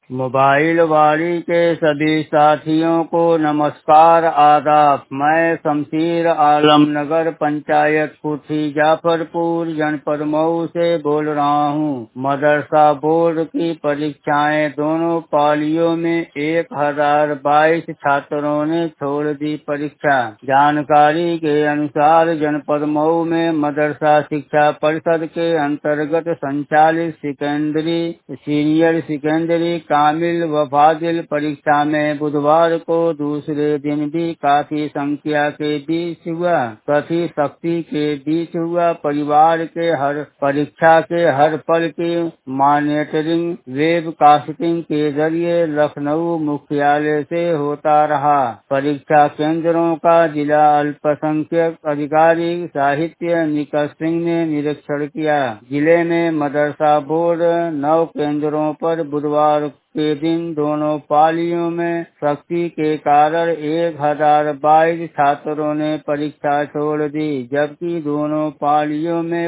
Mobile वाली के सभी साथियों को नमस्कार आदाब। मैं शमशीर आलम नगर पंचायत कुर्थी जाफरपुर जनपद मऊ से बोल रहा हूँ। मदरसा बोर्ड की परीक्षाएं दोनों पालियों में 1022 छात्रों ने छोड़ दी परीक्षा। जानकारी के अनुसार जनपद मऊ में मदरसा शिक्षा परिषद के अंतर्गत संचालित सेकेंडरी सीनियर सेकेंडरी कामिल व फाजिल परीक्षा में बुधवार को दूसरे दिन भी काफी संख्या के बीच हुआ। कथित सख्ती के बीच हुआ। परिवार के हर परीक्षा के हर पल की मॉनिटरिंग वेब कास्टिंग के जरिए लखनऊ मुख्यालय से होता रहा। परीक्षा केंद्रों का जिला अल्पसंख्यक अधिकारी साहित्य निकट सिंह ने निरीक्षण किया। जिले में मदरसा बोर्ड 9 केंद्रों पर बुधवार के दिन दोनों पालियों में सख्ती के कारण 1022 छात्रों ने परीक्षा छोड़ दी, जबकि दोनों पालियों में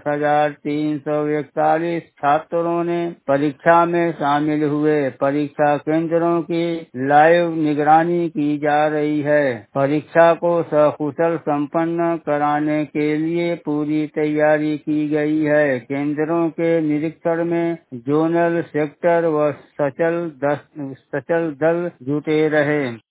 5341 छात्रों ने परीक्षा में शामिल हुए। परीक्षा केंद्रों की लाइव निगरानी की जा रही है। परीक्षा को सकुशल संपन्न कराने के लिए पूरी तैयारी की गई है। केंद्रों के निरीक्षण में जोनल सेक्टर व सचल दल जुटे रहे।